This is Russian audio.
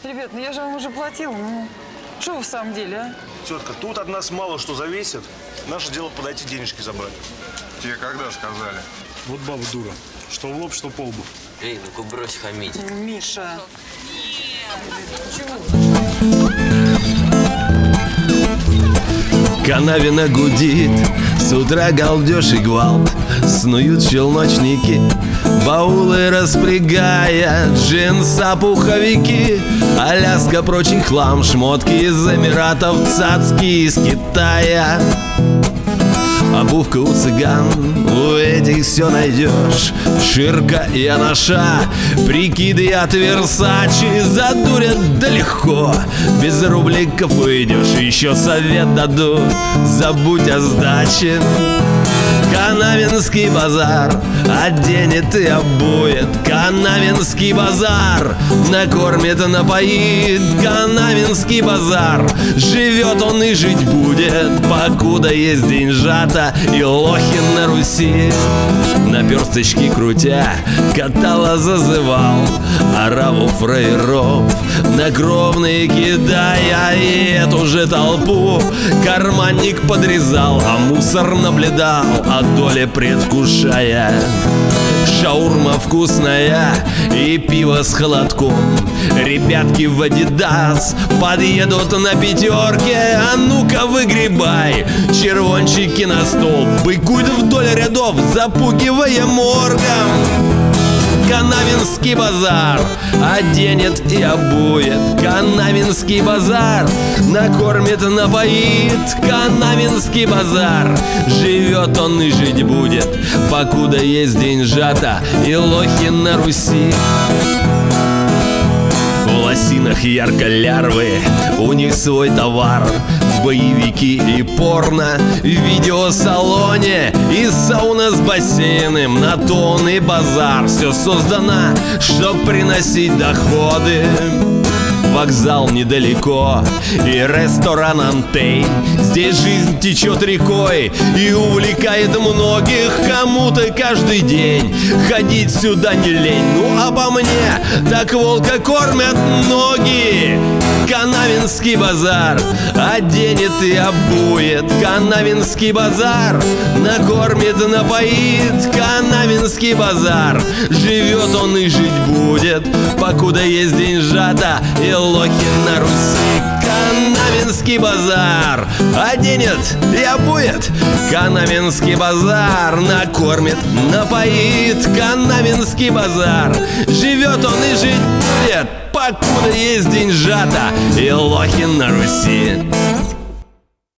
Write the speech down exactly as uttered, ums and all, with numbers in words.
Ребят, ну я же вам уже платила, ну что вы в самом деле, а? Тетка, тут от нас мало что зависит. Наше дело подойти денежки забрать. Тебе когда сказали? Вот баба дура. Что в лоб, что по лбу. Эй, ну-ка брось хамить. Миша. Канавина гудит, с утра галдеж и гвалт. Снуют челночники, баулы распрягая, джинса, пуховики, Аляска, прочий хлам, шмотки из Эмиратов, цацки из Китая. Обувка у цыган, у этих все найдешь. Ширка и анаша, прикиды от Версачи задурят да легко. Без рубликов уйдешь, еще совет дадут: забудь о сдаче. Канавинский базар оденет и обует. Канавинский базар накормит, напоит. Канавинский базар живет он и жить будет, покуда есть деньжата и лохи на Руси. Наперсточки крутя, катала зазывал ораву фраеров, на кровные кидая и эту же толпу. Карманник подрезал, а мусор наблюдал, о доле предвкушая. Шаурма вкусная и пиво с холодком. Ребятки в Адидас подъедут на пятерке. А ну-ка выгребай червончики на стол, быкуют вдоль рядов, запугивая моргом. Канавинский базар оденет и обует. Канавинский базар накормит, напоит. Канавинский базар живет он и жить будет, покуда есть деньжата и лохи на Руси. В лосинах ярко лярвы, у них свой товар. Боевики и порно в видеосалоне, и сауна с бассейном, на то он и базар. Все создано, чтоб приносить доходы. Вокзал недалеко и ресторан Антей. Здесь жизнь течет рекой и увлекает многих. Кому-то каждый день ходить сюда не лень. Ну а по мне, так волка кормят ноги. Канавинский базар оденет и обует. Канавинский базар накормит, напоит. Канавинский базар живет он и жить будет, покуда есть деньжата и лохи на Руси. Канавинский базар оденет и обует. Канавинский базар накормит, напоит. Канавинский базар живет он и жить будет, покуда есть деньжата и лохи на Руси.